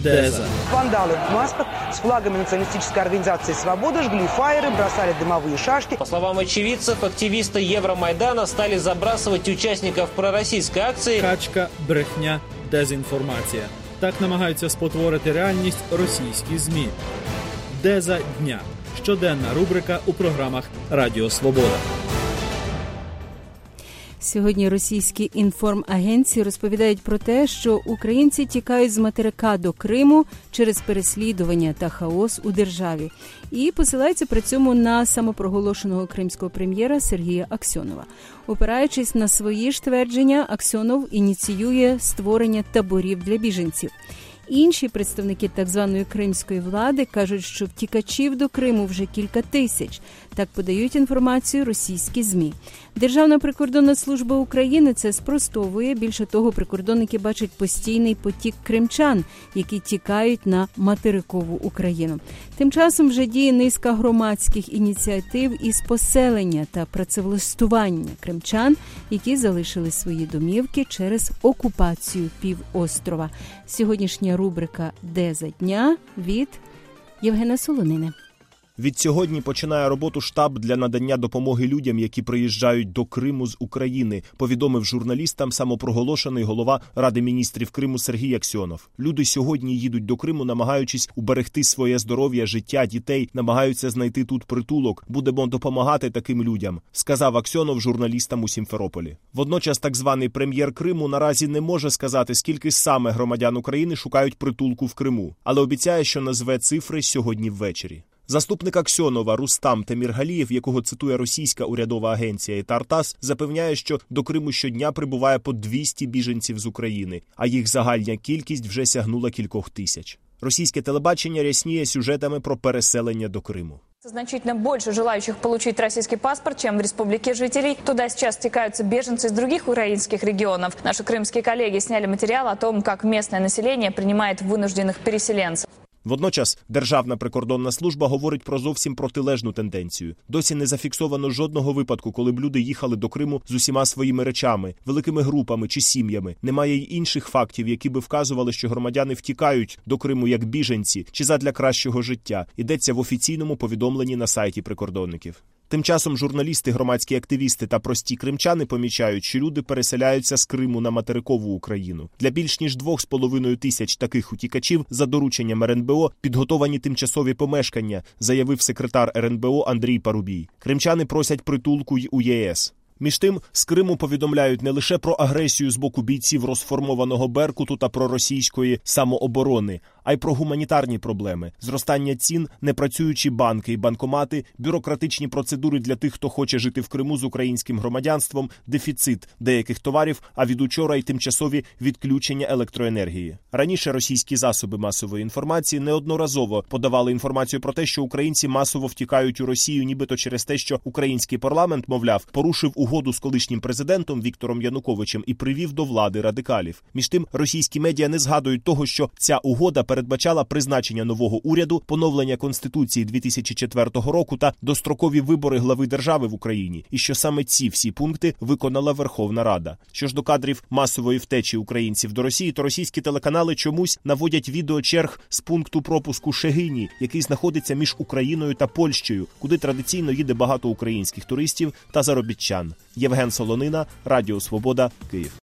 Деза. Вандалы в масках с флагами националистической организации «Свобода» жгли фаеры, бросали дымовые шашки. По словам очевидцев, активисты Евромайдана стали забрасывать участников пророссийской акции. Качка, брехня, дезінформація. Так намагаються спотворити реальність російські ЗМІ. Деза дня. Щоденна рубрика у програмах Радіо Свобода. Сьогодні російські інформагенції розповідають про те, що українці тікають з материка до Криму через переслідування та хаос у державі. І посилаються при цьому на самопроголошеного кримського прем'єра Сергія Аксьонова. Опираючись на свої ж твердження, Аксьонов ініціює створення таборів для біженців. Інші представники так званої кримської влади кажуть, що втікачів до Криму вже кілька тисяч. Так подають інформацію російські ЗМІ. Державна прикордонна служба України це спростовує. Більше того, прикордонники бачать постійний потік кримчан, які тікають на материкову Україну. Тим часом вже діє низка громадських ініціатив із поселення та працевлаштування кримчан, які залишили свої домівки через окупацію півострова. Сьогоднішня рубрика «Деза дня» від Євгена Солонини. Відсьогодні починає роботу штаб для надання допомоги людям, які приїжджають до Криму з України, повідомив журналістам самопроголошений голова Ради міністрів Криму Сергій Аксьонов. Люди сьогодні їдуть до Криму, намагаючись уберегти своє здоров'я, життя дітей, намагаються знайти тут притулок. Будемо допомагати таким людям, сказав Аксьонов журналістам у Сімферополі. Водночас так званий прем'єр Криму наразі не може сказати, скільки саме громадян України шукають притулку в Криму, але обіцяє, що назве цифри сьогодні ввечері. Заступник Аксьонова Рустам Теміргалієв, якого цитує російська урядова агенція «Тартас», запевняє, що до Криму щодня прибуває по 200 біженців з України, а їх загальна кількість вже сягнула кількох тисяч. Російське телебачення рясніє сюжетами про переселення до Криму. Значительно больше желающих получить российский паспорт, чем в республике жителей. Туда сейчас стекаются беженцы из других украинских регионов. Наши крымские коллеги сняли материал о том, как местное население принимает вынужденных переселенцев. Водночас Державна прикордонна служба говорить про зовсім протилежну тенденцію. Досі не зафіксовано жодного випадку, коли б люди їхали до Криму з усіма своїми речами, великими групами чи сім'ями. Немає й інших фактів, які би вказували, що громадяни втікають до Криму як біженці чи задля кращого життя. Йдеться в офіційному повідомленні на сайті прикордонників. Тим часом журналісти, громадські активісти та прості кримчани помічають, що люди переселяються з Криму на материкову Україну. Для більш ніж 2,5 тисяч таких утікачів за дорученням РНБО підготовані тимчасові помешкання, заявив секретар РНБО Андрій Парубій. Кримчани просять притулку й у ЄС. Між тим, з Криму повідомляють не лише про агресію з боку бійців розформованого «Беркуту» та проросійської самооборони, а й про гуманітарні проблеми – зростання цін, непрацюючі банки і банкомати, бюрократичні процедури для тих, хто хоче жити в Криму з українським громадянством, дефіцит деяких товарів, а від учора й тимчасові відключення електроенергії. Раніше російські засоби масової інформації неодноразово подавали інформацію про те, що українці масово втікають у Росію, нібито через те, що український парламент, мовляв, порушив угоду з колишнім президентом Віктором Януковичем і привів до влади радикалів. Між тим, російські медіа не згадують того, що ця угода передбачала призначення нового уряду, поновлення Конституції 2004 року та дострокові вибори глави держави в Україні, і що саме ці всі пункти виконала Верховна Рада. Що ж до кадрів масової втечі українців до Росії, то російські телеканали чомусь наводять відео черг з пункту пропуску Шегині, який знаходиться між Україною та Польщею, куди традиційно їде багато українських туристів та заробітчан. Євген Солонина, Радіо Свобода, Київ.